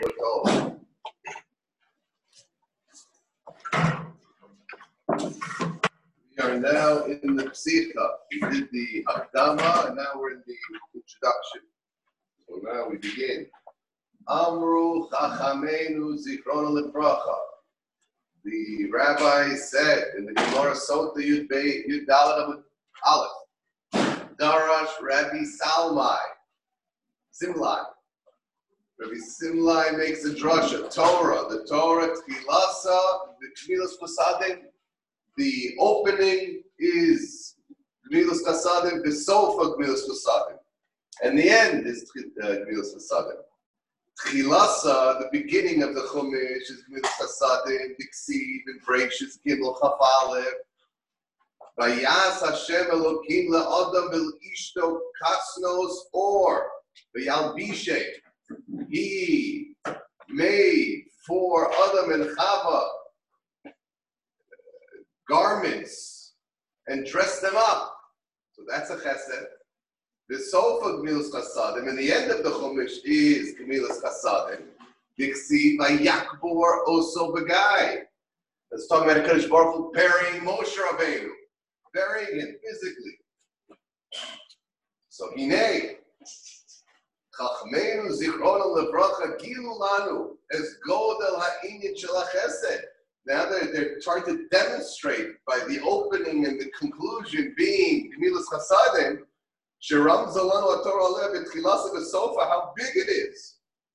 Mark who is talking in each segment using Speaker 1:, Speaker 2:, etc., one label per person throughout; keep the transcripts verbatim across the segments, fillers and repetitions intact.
Speaker 1: Oh. We are now in the Psicha. We did the Akdama, and now we're in the introduction. So now we begin. Amru Chachamenu Zichrono Livracha. The rabbi said in the Gemara Sota Yud Beit Yud Dalet Aleph, Darash Rabbi Salmai, Simlai. Rabbi Simlai makes a drasha, Torah, the Torah, Tchilasa, the Gmilas Chasadim. The opening is Gmilas Chasadim, the sofa Gmilas Chasadim. And the end is uh, Gmilas Chasadim. Tchilasa, the beginning of the Chumash, is Gmilas Chasadim, Diksiv, and Breishis, Gimel, Chaf Aleph. Vayas Hashem Elokim le'adam v'l'ishto kasnos or v'yalbishe. He made for Adam and Chava garments and dressed them up. So that's a chesed. The sofa Gmilas Chasadim, and the end of the Chumash is Gmilas Chasadim. Diksi vayakbor oso b'gai. Let's talk about HaKadosh Baruch Hu burying Moshe Rabbeinu, burying him physically. So Hinei. Chachmeinu zichrono levracha gilu lanu es godel ha'inyan shel ha'chesed. Now they're, they're trying to demonstrate by the opening and the conclusion being Gmilas Chasadim, sheram zalanu atorah aleh b'tchilasa b'sofa, how big it is.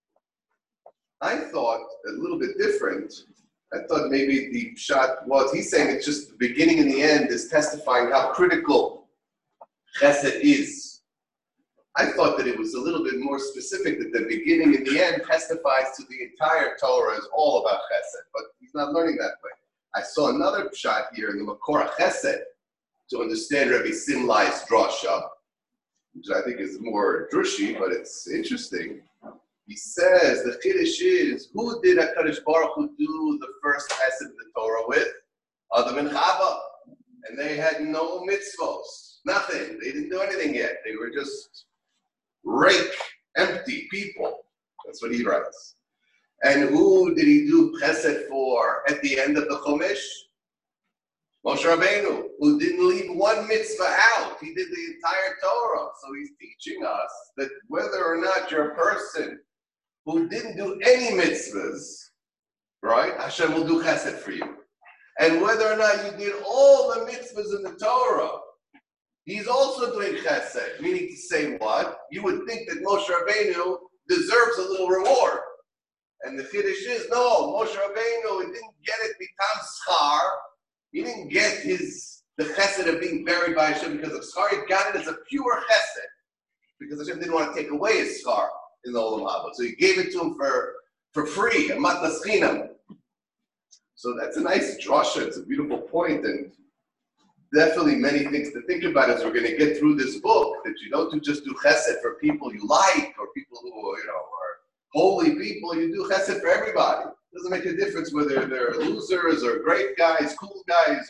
Speaker 1: I thought a little bit different. I thought maybe the shot was, he's saying it's just the beginning and the end is testifying how critical chesed is. I thought that it was a little bit more specific, that the beginning and the end testifies to the entire Torah is all about chesed, but he's not learning that way. I saw another shot here in the Makor Chesed to understand Rabbi Simlai's drasha, which I think is more drushi, but it's interesting. He says, the Chiddush is, who did HaKadosh Baruch Hu do the first chesed of the Torah with? Adam and Chava. And they had no mitzvos, nothing. They didn't do anything yet. They were just rake, empty people. That's what he writes. And who did he do chesed for at the end of the Chumash? Moshe Rabbeinu, who didn't leave one mitzvah out. He did the entire Torah. So he's teaching us that whether or not you're a person who didn't do any mitzvahs, right, Hashem will do chesed for you. And whether or not you did all the mitzvahs in the Torah, he's also doing chesed, meaning to say what? You would think that Moshe Rabbeinu deserves a little reward. And the Chiddush is, no, Moshe Rabbeinu, he didn't get it become schar. He didn't get his the chesed of being buried by Hashem because of schar. He got it as a pure chesed. Because Hashem didn't want to take away his schar in the Olam Haba. So he gave it to him for, for free, a matnas chinam. So that's a nice drasha. It's a beautiful point, and definitely many things to think about as we're going to get through this book, that you don't do just do chesed for people you like or people who, you know, are holy people. You do chesed for everybody. It doesn't make a difference whether they're losers or great guys, cool guys,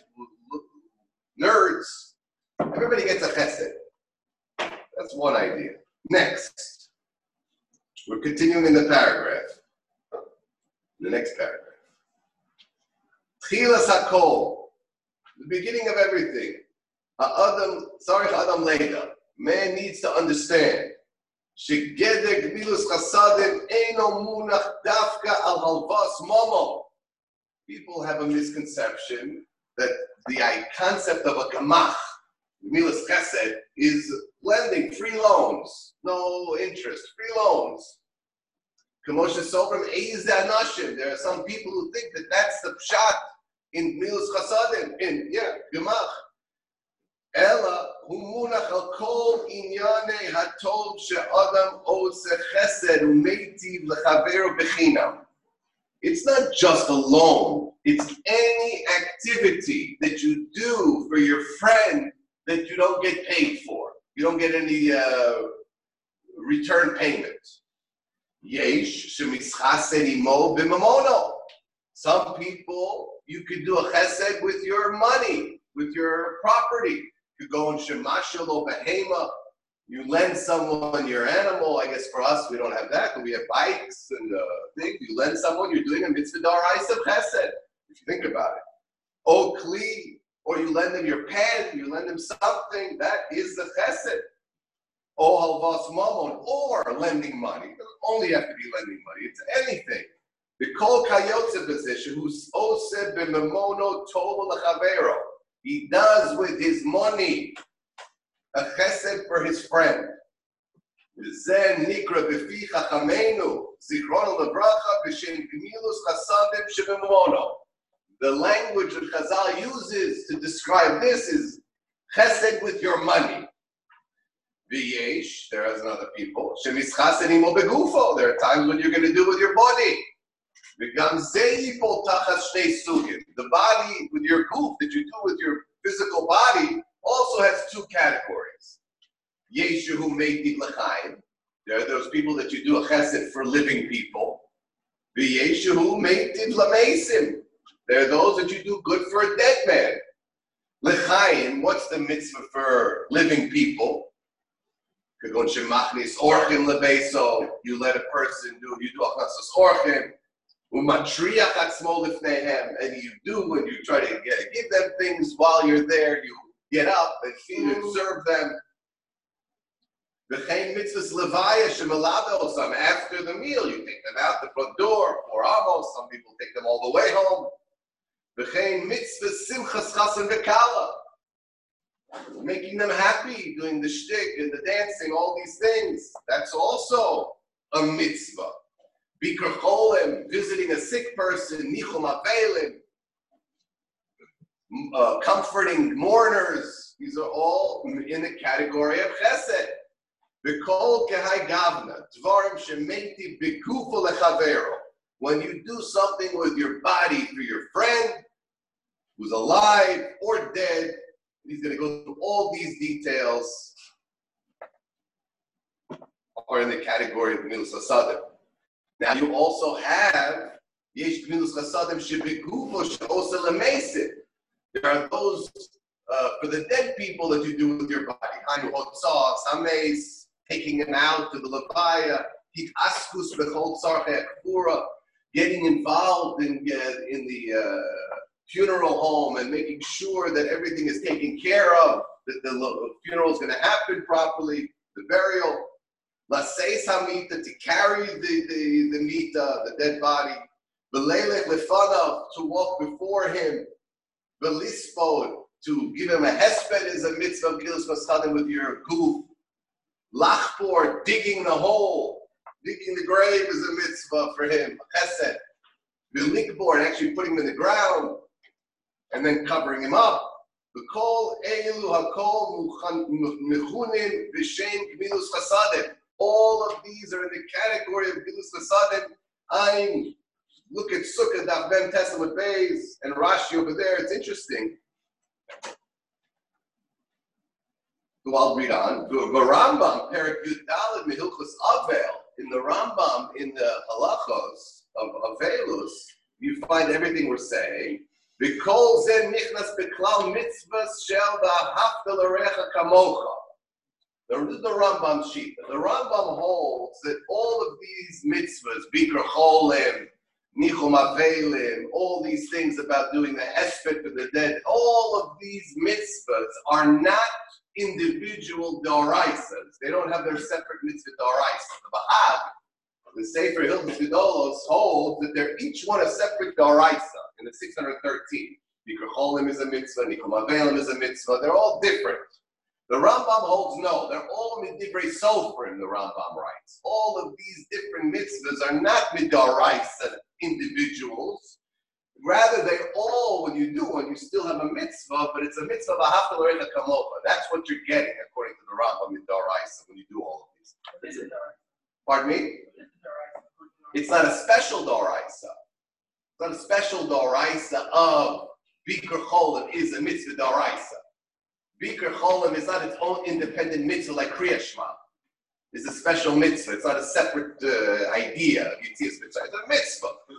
Speaker 1: nerds. Everybody gets a chesed. That's one idea. Next, we're continuing in the paragraph. The next paragraph. Tchilas hakol. The beginning of everything. Adam, sorry, Adam Leida. Man needs to understand. Shegeder Gmilas Chasadim eino munach dafka al halvas momo. People have a misconception that the concept of a gamach, Gmilas Chesed, is lending, free loans, no interest, free loans. Kamosha Sobram Eiz Anashim. There are some people who think that that's the pshat in Gmilas Chasadim, in, yeah, Gemach. Ela, humunach al kol inyane hatov she'adam ose chesed u'meitiv lechaveru bechinam. It's not just a loan. It's any activity that you do for your friend that you don't get paid for. You don't get any uh, return payment. Yesh shemischased imo b'mamono. Some people, you could do a chesed with your money, with your property. You go and shemashalo behema. You lend someone your animal. I guess for us, we don't have that, but we have bikes and uh, things. You lend someone, you're doing a mitzvah d'oraisa chesed, if you think about it. O kli, or you lend them your pen, you lend them something, that is the chesed. O halvas mamon, or lending money. It doesn't only have to be lending money, it's anything. The kol kayotze position, who's oseh b'memono tova lechavero. He does with his money a chesed for his friend. V'zeh nikra b'fi chachamenu, zichrono lebracha b'shem gemilus chasadim shebemono. The language that Chazal uses to describe this is chesed with your money. V'yesh, there are other people. Shemischasen imo begufo. There are times when you're going to do with your body. V'gam zeh yipol tachas shnei sugim. The body with your goof that you do with your physical body also has two categories. Yeshu meitiv l'chaim. There are those people that you do a chesed for living people. V'yeshu meitiv l'meisim. There are those that you do good for a dead man. L'chaim, what's the mitzvah for living people? Kagon shemachnis orchim lebeso. You let a person do, you do achnasas orchim. Umatriach atzmo lifneihem. And you do, and you try to get, give them things while you're there. You get up and feed and serve them. V'chein mitzvahs levaya shemelave osam. After the meal, you take them out the front door, or amos. Some people take them all the way home. V'chein mitzvahs simchas chasen v'kala. Making them happy, doing the shtick and the dancing, all these things. That's also a mitzvah. Bikur cholem, visiting a sick person, nichum avelim, uh, comforting mourners. These are all in the category of chesed. B'kol kehai gavna, dvarim shemeti b'gufa lechavero. When you do something with your body for your friend who's alive or dead, he's going to go through all these details, are in the category of Gemilas Chasadim. Now you also have Yesh Gemilas Chasadim shebegufo she'oseh lemeisim. There are those uh, for the dead people that you do with your body. Hainu hotzah, sameis, taking them out to the levaya, hitaskus bechol tzarchei akfura, getting involved in uh, in the uh, funeral home and making sure that everything is taken care of, that the funeral is going to happen properly, the burial. Laseis hamita, to carry the, the, the mita, the dead body. V'leilech lefanav, to walk before him. V'lispod, to give him a hesped is a mitzvah of Gemilas Chasadim with your goof. Lachpor, digging the hole, digging the grave is a mitzvah for him, a chesed. V'likbor, actually putting him in the ground and then covering him up. V'kol eilu hakol mechunim v'shem Gemilas Chasadim. All of these are in the category of Gemilas Chasadim. I'm look at Sukkah Daf Mem Tesla Beis and Rashi over there. It's interesting. So I'll read on. The Rambam Perek Yud Daled Mehilchos Avel, in the Rambam in the halachos of Avelus, you find everything we're saying. B'kol zeh nichnas b'klal mitzvahs shel v'ahavta l'recha kamocha. This is the Rambam sheet. The Rambam holds that all of these mitzvahs, Bikur Cholim, Nichum Avelim, all these things about doing the hesped for the dead, all of these mitzvahs are not individual doraisas. They don't have their separate mitzvah doraisa. The Bahag, the Sefer Hilchos Gedolos, holds that they're each one a separate doraisa in the six hundred thirteen. Bikur Cholim is a mitzvah, Nichum Avelim is a mitzvah. They're all different. The Rambam holds no, they're all midivrei sofrim, the Rambam writes. All of these different mitzvahs are not midoraisa individuals. Rather, they all, when you do one, you still have a mitzvah, but it's a mitzvah of ahavta l'recha kamocha. That's what you're getting, according to the Rambam, midoraisa, when you do all of these.
Speaker 2: What is it, doraisa?
Speaker 1: Pardon me? It's not a special doraisa. It's not a special doraisa of Bikur Cholim is a mitzvah doraisa. Bikur Cholim is not its own independent mitzvah like Kriya Shema. It's a special mitzvah. It's not a separate uh, idea. It's a mitzvah.
Speaker 2: This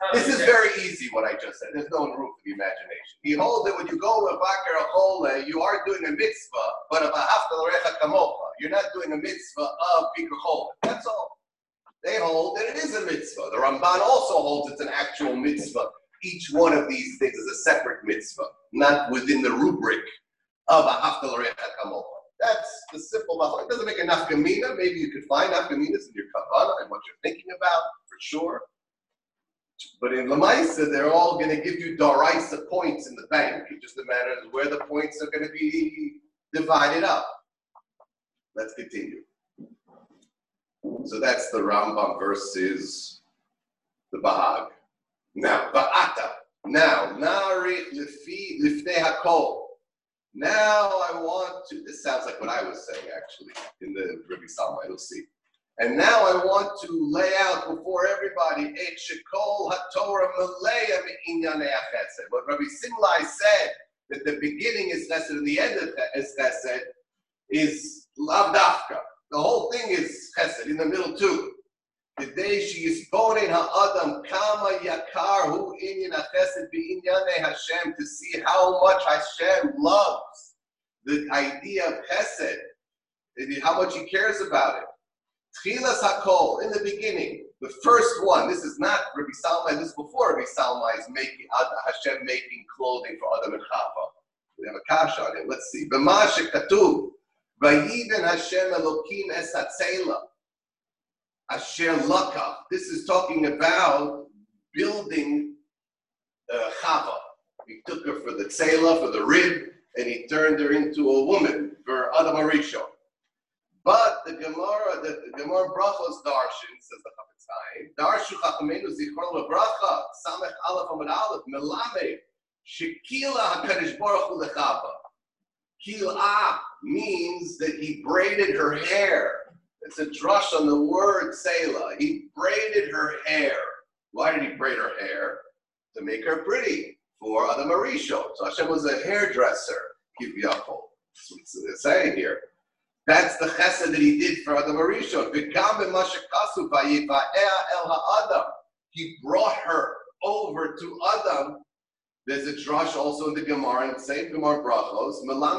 Speaker 1: This is very easy, what I just said. There's no room for the imagination. He holds that when you go with Bakar Achole, you are doing a mitzvah, but of a haftal kamocha. You're not doing a mitzvah of Bikkur Chol. That's all. They hold that it is a mitzvah. The Ramban also holds it's an actual mitzvah. Each one of these things is a separate mitzvah, not within the rubric of a haftal kamocha. That's the simple machloek. It doesn't make a nafkamina. Maybe you could find nafkaminas in your kavanah and what you're thinking about, for sure. But in Lamaisa, they're all going to give you Daraisa points in the bank. It just matters where the points are going to be divided up. Let's continue. So that's the Rambam versus the Bahag. Now, Ba'ata. Now, Na'arich Lifi Lifnei HaKol. Now I want to, this sounds like what I was saying actually in the Rabbi Salmai, you'll see. And now I want to lay out before everybody what Rabbi Simlai said, that the beginning is chesed and the end is chesed, is lav dafka. The whole thing is chesed, in the middle too. The day she is boning ha'adam kama yakar hu inyan ha'chesed b'inyane Hashem, to see how much Hashem loves the idea of chesed, how much He cares about it. Tchilas HaKol, in the beginning, the first one. This is not Rabbi Salmai. This is before Rabbi Salmai is making Hashem making clothing for Adam and Chava. We have a kash on it. Let's see. B'ma shekatuv, vayivin Hashem Elokim es hatzela, asher lakach. This is talking about building uh, Chava. He took her for the tzela, for the rib, and he turned her into a woman for Adam Arishon. But the Gemara, the, the Gemara Brachos Darshan, says the Chafetz Chaim, Darshu Chachamenu Zichron LeBracha, Samech Aleph Amud Aleph, Melamed, Shekila HaKadosh Baruch Hu Lechava. Kila means that He braided her hair. It's a drush on the word Selah. He braided her hair. Why did He braid her hair? To make her pretty for Adam Arishon. So Hashem was a hairdresser, Kivyachol. That's what it's saying here. That's the chesed that He did for Adam Arishon. He brought her over to Adam. There's a drush also in the Gemara, in the same Gemara Brachos.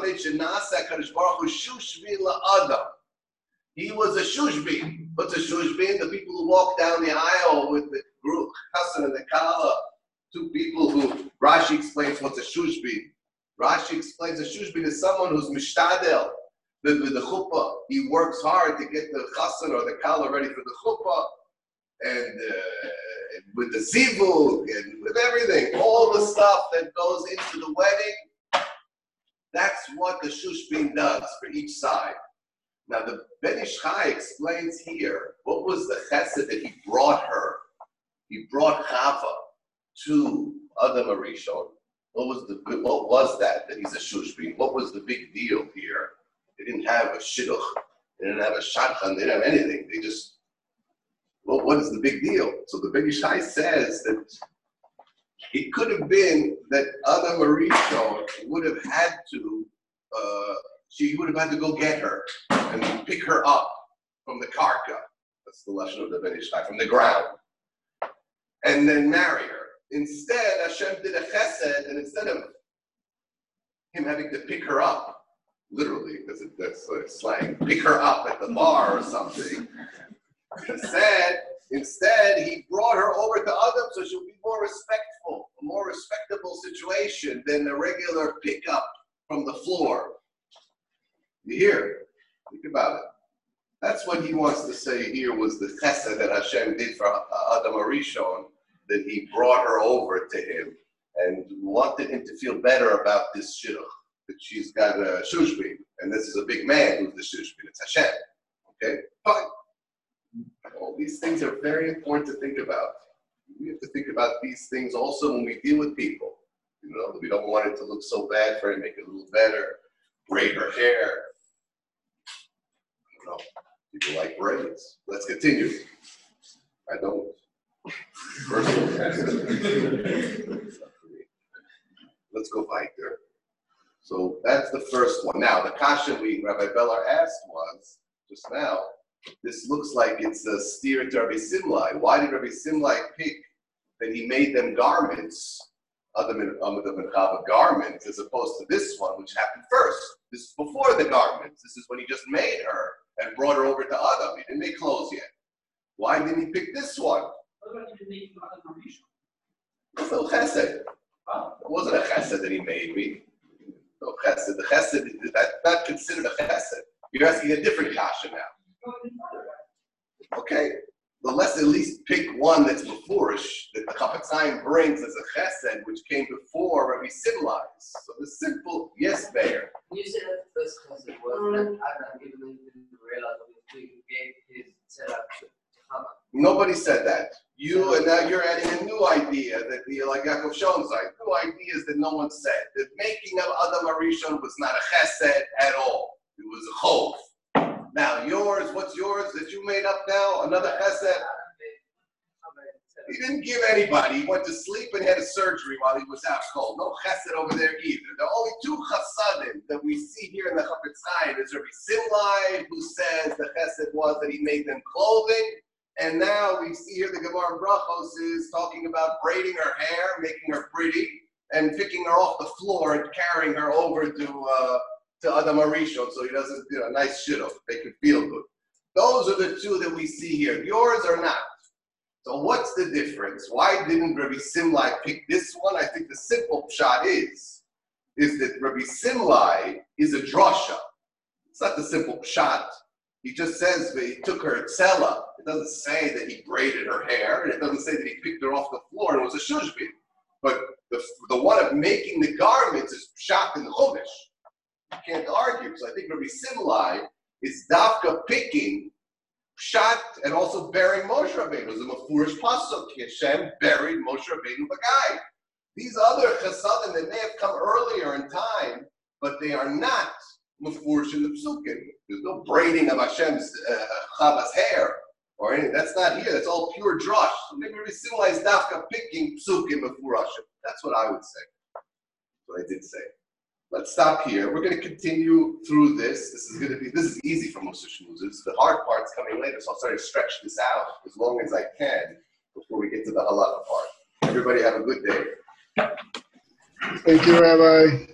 Speaker 1: He was a shushbin. What's a shushbin? The people who walk down the aisle with the group, Chassan and the Kala. Two people who, Rashi explains what's a shushbin. Rashi explains a shushbin is someone who's mishtadel. With the, the chuppah, he works hard to get the chassan or the kala ready for the chuppah, and uh, with the zivug and with everything, all the stuff that goes into the wedding. That's what the shushbin does for each side. Now the Ben Ish Chai explains here what was the chesed that he brought her. He brought Chava to Adam Arishon. What was the what was that that he's a shushbin? What was the big deal here? They didn't have a shidduch. They didn't have a shadchan. They didn't have anything. They just, well, what is the big deal? So the Ben Ish Chai says that it could have been that Adam Arishon would have had to, uh, she would have had to go get her and pick her up from the karka. That's the lesson of the Ben Ish Chai, from the ground. And then marry her. Instead, Hashem did a chesed, and instead of him having to pick her up, literally, because that's like slang, pick her up at the bar or something. Instead, instead, he brought her over to Adam so she'll be more respectful, a more respectable situation than a regular pickup from the floor. You hear? Think about it. That's what he wants to say here was the chesed that Hashem did for Adam Arishon, that He brought her over to him and wanted him to feel better about this shidduch. That she's got a shushbin, and this is a big man who's the shushbin. It's Hashem. Okay? Fine. All these things are very important to think about. We have to think about these things also when we deal with people. You know, we don't want it to look so bad for her, make it a little better, braid her hair. I don't know. People like braids. Let's continue. I don't. Personally. Let's go weiter. So that's the first one. Now, the kasha we Rabbi Bellar asked was, just now, this looks like it's a steer to Rabbi Simlai. Why did Rabbi Simlai pick that he made them garments, other than Chava garments, as opposed to this one, which happened first. This is before the garments. This is when he just made her and brought her over to Adam. He didn't make clothes yet. Why didn't he pick this one? It's no chesed. It wasn't a chesed that he made me. No chesed. The chesed, that's not considered a chesed. You're asking a different kasha now. Okay. Well, let's at least pick one that's beforish, that the Chafetz Chaim brings as a chesed, which came before Rabbi Simlai. So the simple, yes, Bear.
Speaker 2: You said that the first chesed was that Adam, even though he didn't realize what he gave his tzedakah to Chava.
Speaker 1: Nobody said that. You, and now you're adding a new idea that the, like Yaakov Schoenstein, new ideas that no one said. The making of Adam Arishon was not a chesed at all. It was a chov. Now yours, what's yours that you made up now? Another chesed? He didn't give anybody. He went to sleep and had a surgery while he was out cold. No chesed over there either. The only two chasadim that we see here in the Chafetz Chaim is Rabbi Simlai, who says the chesed was that he made them clothing. And now we see here the Gemara Brachos is talking about braiding her hair, making her pretty, and picking her off the floor and carrying her over to uh, to Adam Arishon, so he doesn't, you know, nice shidduch, make him feel good. Those are the two that we see here. Yours are not. So what's the difference? Why didn't Rabbi Simlai pick this one? I think the simple pshat is, is that Rabbi Simlai is a drasha. It's not the simple pshat. He just says that he took her tzela. It doesn't say that he braided her hair, and it doesn't say that he picked her off the floor and it was a shushbin. But the, the one of making the garments is pshat in the chumash. You can't argue. So I think Rabbi Simlai is dafka picking pshat and also burying Moshe Rabbeinu. It was a mafurish pasuk. Hashem buried Moshe Rabbeinu b'gai. These other chasadim that may have come earlier in time, but they are not mafurish in the psukim. There's no braiding of Hashem's uh, Chava's hair or anything. That's not here. That's all pure drush. So maybe Rabbi Simlai is dafka picking psukim mafurashim. That's what I would say. That's what I did say. Let's stop here. We're going to continue through this. This is going to be, this is easy for Musa Shmuzes. The hard part's coming later, so I'll start to stretch this out as long as I can before we get to the halacha part. Everybody have a good day.
Speaker 3: Thank you, Rabbi.